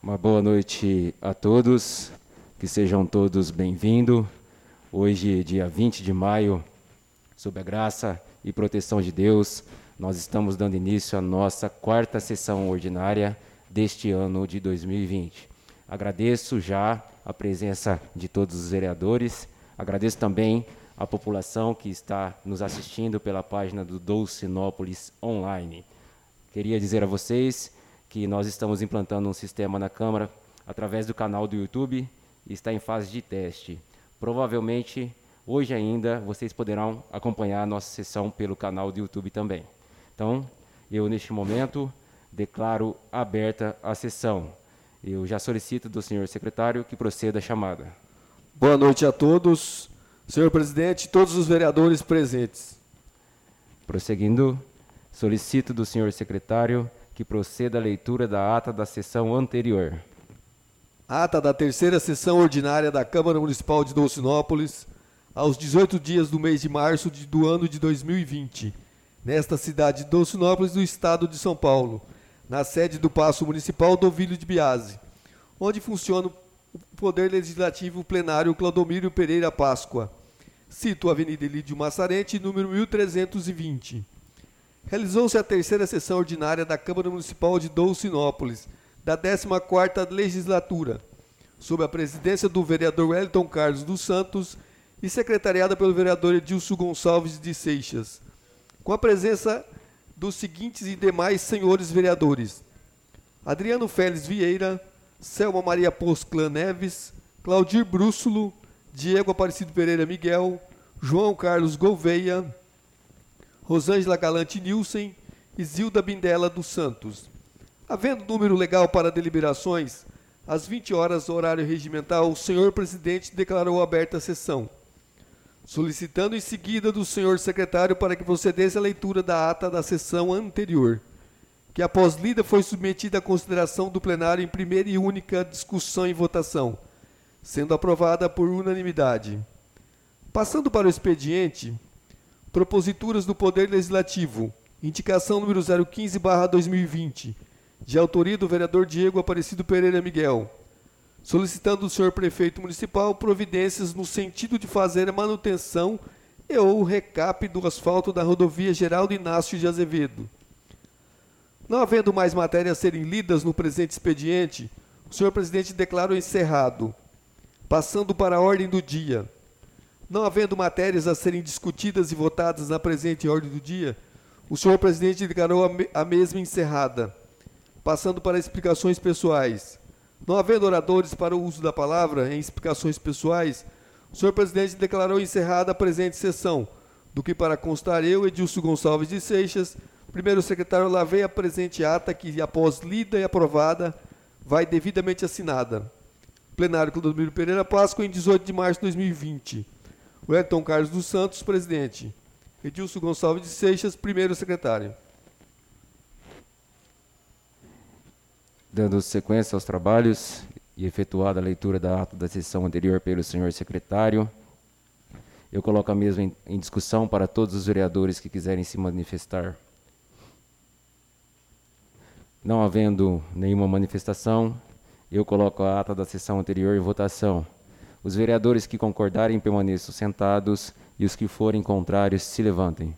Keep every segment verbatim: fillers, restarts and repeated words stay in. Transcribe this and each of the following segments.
Uma boa noite a todos, que sejam todos bem-vindos. Hoje, dia vinte de maio, sob a graça e proteção de Deus, nós estamos dando início à nossa quarta sessão ordinária deste ano de dois mil e vinte. Agradeço já a presença de todos os vereadores, agradeço também a população que está nos assistindo pela página do Dolcinópolis Online. Queria dizer a vocês que nós estamos implantando um sistema na Câmara através do canal do YouTube e está em fase de teste. Provavelmente, hoje ainda, vocês poderão acompanhar a nossa sessão pelo canal do YouTube também. Então, eu, neste momento, declaro aberta a sessão. Eu já solicito do senhor secretário que proceda a chamada. Boa noite a todos. Senhor presidente, todos os vereadores presentes. Prosseguindo, solicito do senhor secretário que proceda a leitura da ata da sessão anterior. Ata da terceira sessão ordinária da Câmara Municipal de Dolcinópolis, aos dezoito dias do mês de março de, do ano de dois mil e vinte, nesta cidade de Dolcinópolis, do estado de São Paulo, na sede do Paço Municipal do Ovílio de Biase, onde funciona o Poder Legislativo Plenário Claudomiro Pereira Páscoa. Cito a Avenida Elídio Massarente, número mil trezentos e vinte. Realizou-se a terceira sessão ordinária da Câmara Municipal de Dolcinópolis, da décima quarta Legislatura, sob a presidência do vereador Wellington Carlos dos Santos e secretariada pelo vereador Edilson Gonçalves de Seixas, com a presença dos seguintes e demais senhores vereadores: Adriano Félix Vieira, Selma Maria Posclan Neves, Claudir Brússulo, Diego Aparecido Pereira Miguel, João Carlos Gouveia, Rosângela Galante Nilsen e Zilda Bindela dos Santos. Havendo número legal para deliberações, às vinte horas, horário regimental, o senhor presidente declarou aberta a sessão, solicitando em seguida do senhor secretário para que procedesse a leitura da ata da sessão anterior, que após lida foi submetida à consideração do plenário em primeira e única discussão e votação, sendo aprovada por unanimidade. Passando para o expediente, proposituras do Poder Legislativo, indicação número zero quinze barra dois mil e vinte, de autoria do vereador Diego Aparecido Pereira Miguel, solicitando do senhor prefeito municipal providências no sentido de fazer a manutenção e ou recap do asfalto da rodovia Geraldo Inácio de Azevedo. Não havendo mais matérias a serem lidas no presente expediente, o senhor presidente declarou encerrado. Passando para a ordem do dia. Não havendo matérias a serem discutidas e votadas na presente ordem do dia, o senhor presidente declarou a, me a mesma encerrada. Passando para explicações pessoais. Não havendo oradores para o uso da palavra em explicações pessoais, o senhor presidente declarou encerrada a presente sessão, do que para constar eu, Edilson Gonçalves de Seixas, primeiro secretário, lavei a presente ata que, após lida e aprovada, vai devidamente assinada. Plenário Claudomiro Pereira Páscoa, em dezoito de março de dois mil e vinte. Wellington Carlos dos Santos, presidente. Edilson Gonçalves de Seixas, primeiro secretário. Dando sequência aos trabalhos e efetuada a leitura da ata da sessão anterior pelo senhor secretário, eu coloco a mesma em, em discussão para todos os vereadores que quiserem se manifestar. Não havendo nenhuma manifestação, eu coloco a ata da sessão anterior em votação. Os vereadores que concordarem permaneçam sentados e os que forem contrários se levantem.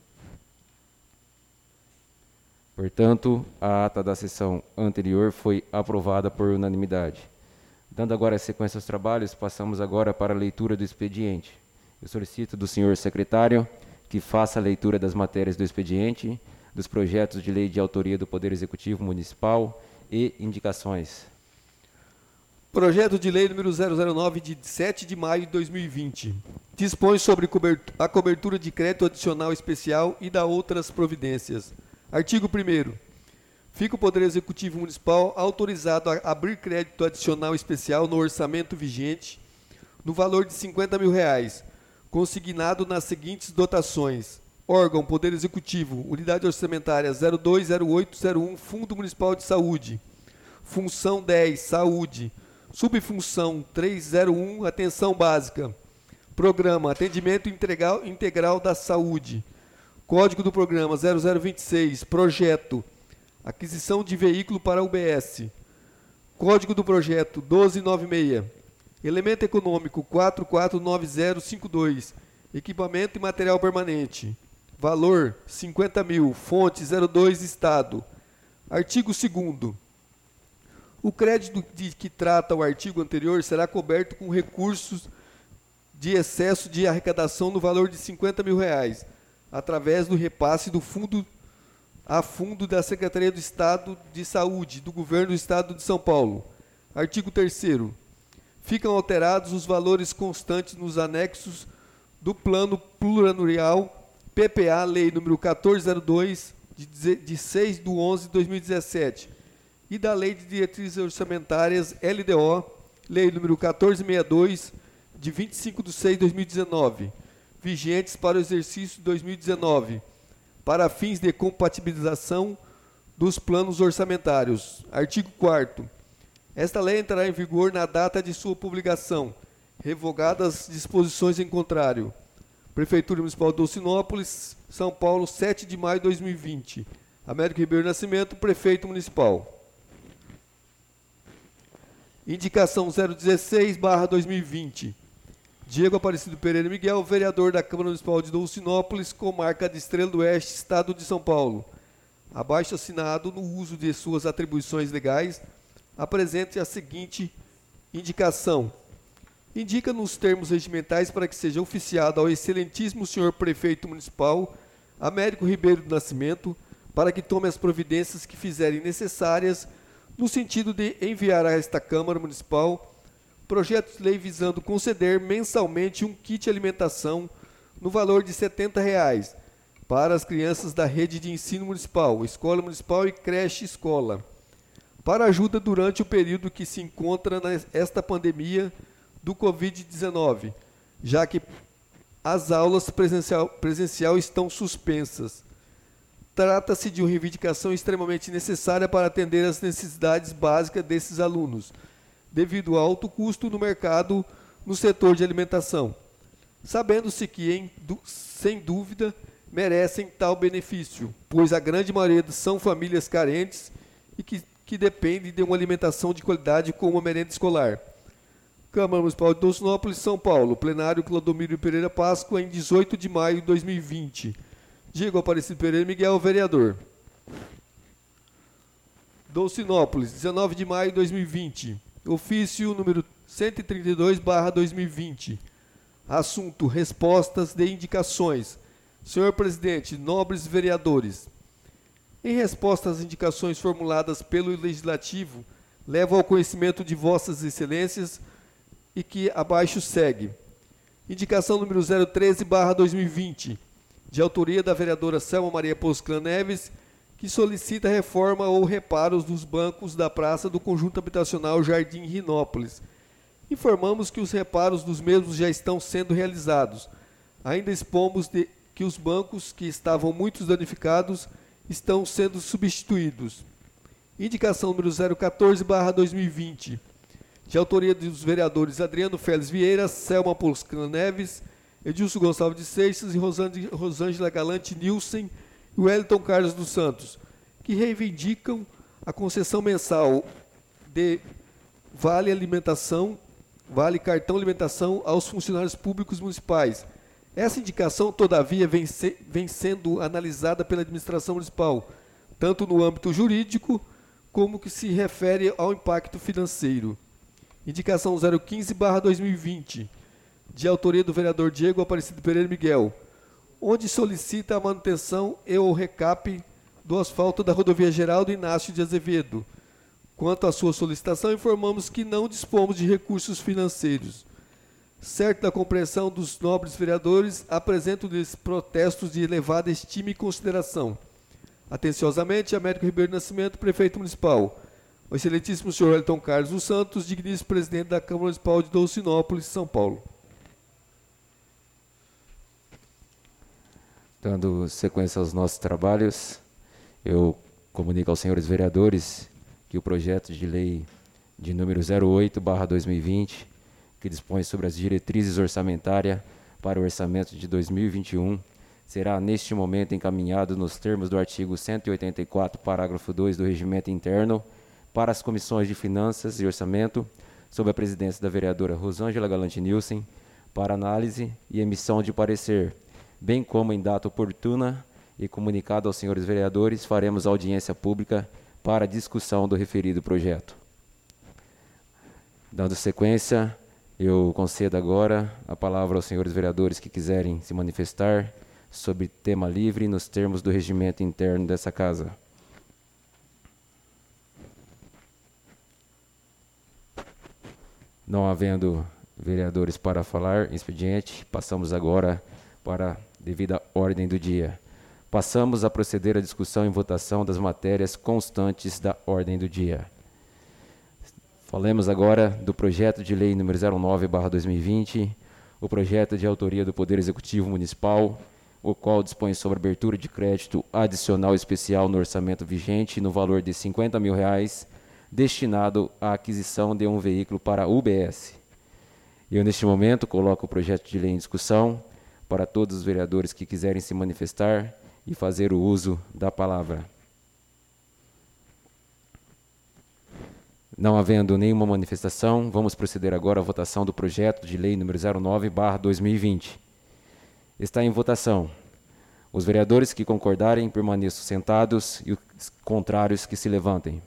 Portanto, a ata da sessão anterior foi aprovada por unanimidade. Dando agora sequência aos trabalhos, passamos agora para a leitura do expediente. Eu solicito do senhor secretário que faça a leitura das matérias do expediente, dos projetos de lei de autoria do Poder Executivo Municipal e indicações. Projeto de lei número zero zero nove, de sete de maio de dois mil e vinte. Dispõe sobre a cobertura de crédito adicional especial e da outras providências. Artigo primeiro. Fica o Poder Executivo Municipal autorizado a abrir crédito adicional especial no orçamento vigente, no valor de cinquenta mil reais, consignado nas seguintes dotações: órgão Poder Executivo, unidade orçamentária zero dois zero oito zero um, Fundo Municipal de Saúde, função dez, Saúde, subfunção trezentos e um, Atenção Básica, programa Atendimento Integral, Integral da Saúde, código do programa zero zero vinte e seis, projeto Aquisição de veículo para U B S, Código do projeto doze noventa e seis. Elemento econômico quatro quatro nove zero cinco dois. Equipamento e material permanente. Valor cinquenta mil. Fonte zero dois Estado. Artigo segundo. O crédito de que trata o artigo anterior será coberto com recursos de excesso de arrecadação no valor de cinquenta mil reais, através do repasse do fundo a fundo da Secretaria do Estado de Saúde do Governo do Estado de São Paulo. Artigo terceiro. Ficam alterados os valores constantes nos anexos do Plano Plurianual P P A, Lei número quatorze zero dois, de seis de onze de dois mil e dezessete, e da Lei de Diretrizes Orçamentárias L D O, Lei número quatorze sessenta e dois, de vinte e cinco de seis de dois mil e dezenove, vigentes para o exercício de dois mil e dezenove, para fins de compatibilização dos planos orçamentários. Artigo quarto. Esta lei entrará em vigor na data de sua publicação, revogadas as disposições em contrário. Prefeitura Municipal de Dolcinópolis, São Paulo, sete de maio de dois mil e vinte. Américo Ribeiro Nascimento, Prefeito Municipal. Indicação zero dezesseis barra dois mil e vinte. Diego Aparecido Pereira Miguel, vereador da Câmara Municipal de Dolcinópolis, comarca de Estrela do Oeste, Estado de São Paulo. Abaixo assinado, no uso de suas atribuições legais, apresente a seguinte indicação. Indica nos termos regimentais para que seja oficiado ao excelentíssimo senhor Prefeito Municipal, Américo Ribeiro do Nascimento, para que tome as providências que fizerem necessárias no sentido de enviar a esta Câmara Municipal projeto de lei visando conceder mensalmente um kit alimentação no valor de setenta reais para as crianças da rede de ensino municipal, escola municipal e creche escola, para ajuda durante o período que se encontra nesta pandemia do covid dezenove, já que as aulas presencial, presencial estão suspensas. Trata-se de uma reivindicação extremamente necessária para atender às necessidades básicas desses alunos, devido ao alto custo no mercado no setor de alimentação, sabendo-se que, em, sem dúvida, merecem tal benefício, pois a grande maioria são famílias carentes e que, que dependem de uma alimentação de qualidade como uma merenda escolar. Câmara Municipal de Dolcinópolis, São Paulo, plenário Clodomiro Pereira Páscoa, em dezoito de maio de dois mil e vinte. Diego Aparecido Pereira Miguel, vereador. Dolcinópolis, dezenove de maio de dois mil e vinte. Ofício número cento e trinta e dois barra dois mil e vinte. Assunto: respostas de indicações. Senhor Presidente, nobres vereadores, em resposta às indicações formuladas pelo Legislativo, levo ao conhecimento de vossas excelências e que abaixo segue. Indicação número zero treze barra dois mil e vinte, de autoria da vereadora Selma Maria Posclan Neves, que solicita reforma ou reparos dos bancos da praça do conjunto habitacional Jardim Rinópolis. Informamos que os reparos dos mesmos já estão sendo realizados. Ainda expomos de que os bancos que estavam muito danificados estão sendo substituídos. Indicação número zero quatorze barra dois mil e vinte, de autoria dos vereadores Adriano Félix Vieira, Selma Posclan Neves, Edilson Gonçalves de Seixas e Rosângela Galante Nilsen e Wellington Carlos dos Santos, que reivindicam a concessão mensal de vale alimentação, vale cartão alimentação aos funcionários públicos municipais. Essa indicação, todavia, vem, se, vem sendo analisada pela administração municipal, tanto no âmbito jurídico, como que se refere ao impacto financeiro. Indicação zero quinze barra dois mil e vinte, de autoria do vereador Diego Aparecido Pereira Miguel, onde solicita a manutenção e o recap do asfalto da rodovia Geraldo Inácio de Azevedo. Quanto à sua solicitação, informamos que não dispomos de recursos financeiros. Certo da compreensão dos nobres vereadores, apresento-lhes protestos de elevada estima e consideração. Atenciosamente, Américo Ribeiro Nascimento, Prefeito Municipal. O excelentíssimo senhor Wellington Carlos dos Santos, digníssimo presidente da Câmara Municipal de Dolcinópolis, São Paulo. Dando sequência aos nossos trabalhos, eu comunico aos senhores vereadores que o projeto de lei de número zero oito barra dois mil e vinte, que dispõe sobre as diretrizes orçamentárias para o orçamento de dois mil e vinte e um, será neste momento encaminhado nos termos do artigo cento e oitenta e quatro, parágrafo dois do Regimento Interno, para as comissões de Finanças e Orçamento, sob a presidência da vereadora Rosângela Galante Nilsen, para análise e emissão de parecer, bem como em data oportuna e comunicado aos senhores vereadores, faremos audiência pública para discussão do referido projeto. Dando sequência, eu concedo agora a palavra aos senhores vereadores que quiserem se manifestar sobre tema livre nos termos do regimento interno dessa casa. Não havendo vereadores para falar, expediente, passamos agora para a devida ordem do dia. Passamos a proceder à discussão e votação das matérias constantes da ordem do dia. Falemos agora do projeto de lei número zero nove barra dois mil e vinte, o projeto de autoria do Poder Executivo Municipal, o qual dispõe sobre abertura de crédito adicional especial no orçamento vigente no valor de cinquenta mil reais, destinado à aquisição de um veículo para a U B S. Eu, neste momento, coloco o projeto de lei em discussão para todos os vereadores que quiserem se manifestar e fazer o uso da palavra. Não havendo nenhuma manifestação, vamos proceder agora à votação do projeto de lei número zero nove barra dois mil e vinte. Está em votação. Os vereadores que concordarem permaneçam sentados e os contrários que se levantem.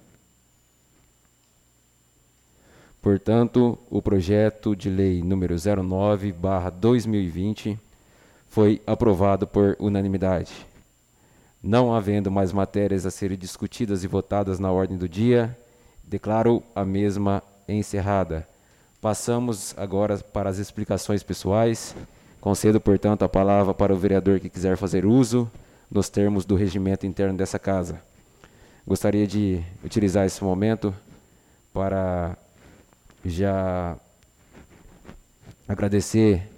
Portanto, o projeto de lei número zero nove barra dois mil e vinte foi aprovado por unanimidade. Não havendo mais matérias a serem discutidas e votadas na ordem do dia, declaro a mesma encerrada. Passamos agora para as explicações pessoais. Concedo, portanto, a palavra para o vereador que quiser fazer uso nos termos do regimento interno dessa casa. Gostaria de utilizar esse momento para já agradecer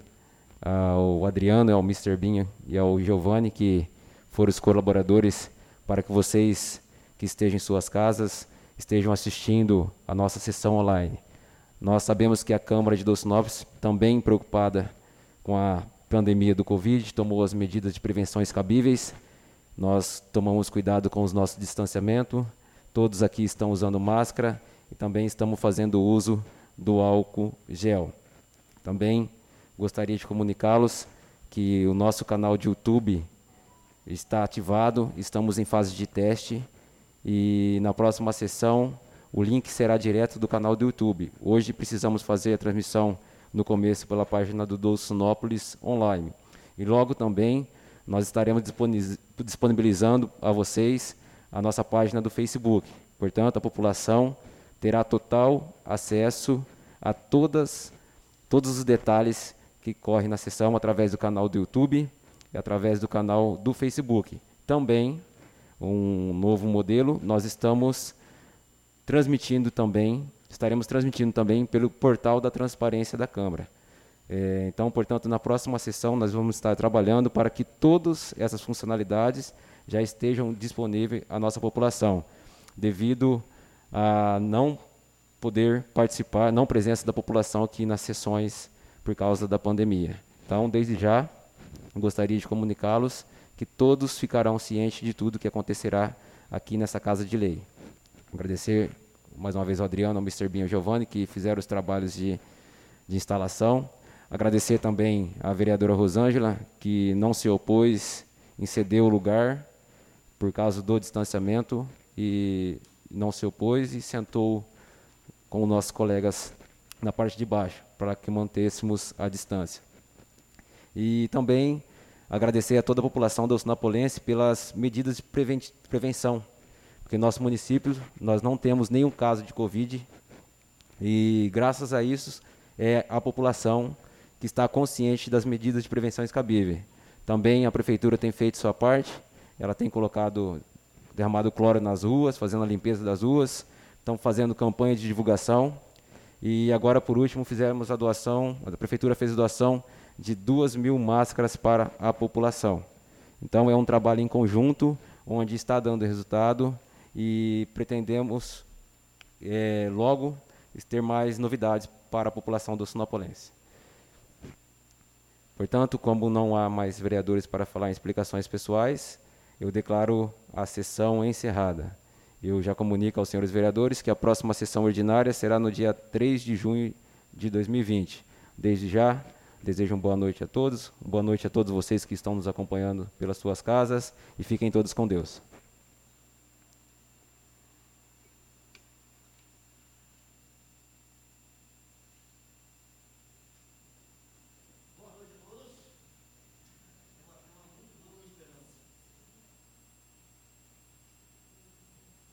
ao Adriano, ao mister Binha e ao Giovanni, que foram os colaboradores para que vocês que estejam em suas casas estejam assistindo a nossa sessão online. Nós sabemos que a Câmara de Dolcinópolis, também preocupada com a pandemia do Covid, tomou as medidas de prevenções cabíveis. Nós tomamos cuidado com os nossos distanciamentos, todos aqui estão usando máscara e também estamos fazendo uso do álcool gel. Também gostaria de comunicá-los que o nosso canal de YouTube está ativado, estamos em fase de teste e na próxima sessão o link será direto do canal do YouTube. Hoje precisamos fazer a transmissão no começo pela página do Dolcinópolis online. E logo também nós estaremos disponibilizando a vocês a nossa página do Facebook. Portanto, a população terá total acesso a todas, todos os detalhes que correm na sessão através do canal do YouTube e através do canal do Facebook. Também, um novo modelo, nós estamos transmitindo também, estaremos transmitindo também pelo portal da transparência da Câmara. É, então, portanto, na próxima sessão nós vamos estar trabalhando para que todas essas funcionalidades já estejam disponíveis à nossa população, devido a não poder participar, não presença da população aqui nas sessões por causa da pandemia. Então, desde já, gostaria de comunicá-los que todos ficarão cientes de tudo que acontecerá aqui nessa Casa de Lei. Agradecer mais uma vez ao Adriano, ao mister Binho e ao Giovanni, que fizeram os trabalhos de, de instalação. Agradecer também à vereadora Rosângela, que não se opôs em ceder o lugar por causa do distanciamento e não se opôs e sentou com os nossos colegas na parte de baixo, para que mantêssemos a distância. E também agradecer a toda a população dolcinopolense pelas medidas de preven prevenção, porque no nosso município nós não temos nenhum caso de Covid e graças a isso é a população que está consciente das medidas de prevenção cabíveis. Também a prefeitura tem feito sua parte, ela tem colocado, derramado cloro nas ruas, fazendo a limpeza das ruas, estão fazendo campanha de divulgação e agora por último fizemos a doação, a prefeitura fez a doação de duas mil máscaras para a população. Então é um trabalho em conjunto, onde está dando resultado e pretendemos é, logo ter mais novidades para a população dolcinopolense. Portanto, como não há mais vereadores para falar em explicações pessoais, eu declaro a sessão encerrada. Eu já comunico aos senhores vereadores que a próxima sessão ordinária será no dia três de junho de dois mil e vinte. Desde já, desejo uma boa noite a todos, boa noite a todos vocês que estão nos acompanhando pelas suas casas e fiquem todos com Deus.